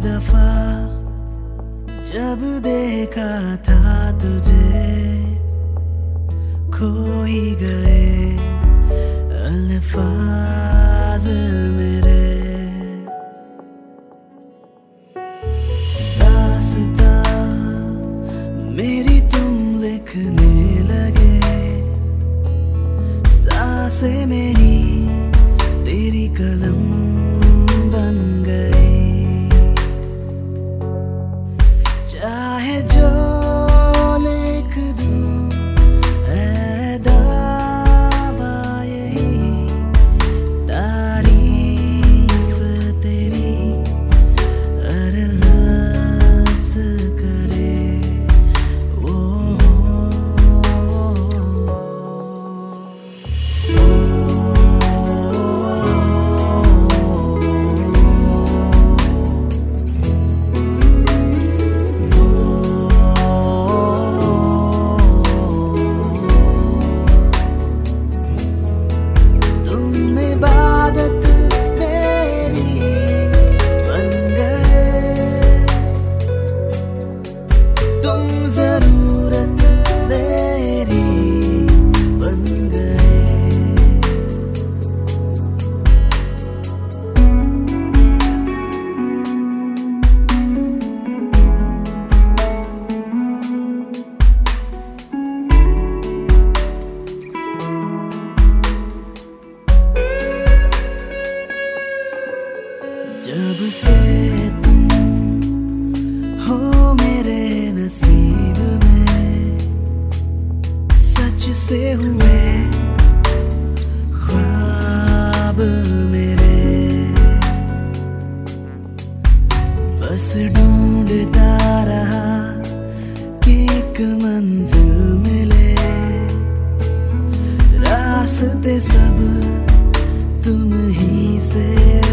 दफा जब देखा था तुझे, खो ही गए अल्फाज मेरे। दास्तां मेरी तुम लिखने लगे, सांसें मेरी तेरी कलम बन गई। चाहे जो लिख दूं है दावा यही, तारीफ तेरी हर लफ्ज़ करे वो। जब से तुम हो मेरे नसीब में, सच से हुए ख्वाब मेरे। बस ढूंढता रहा कि एक मंजिल मिले, रास्ते सब तुम ही से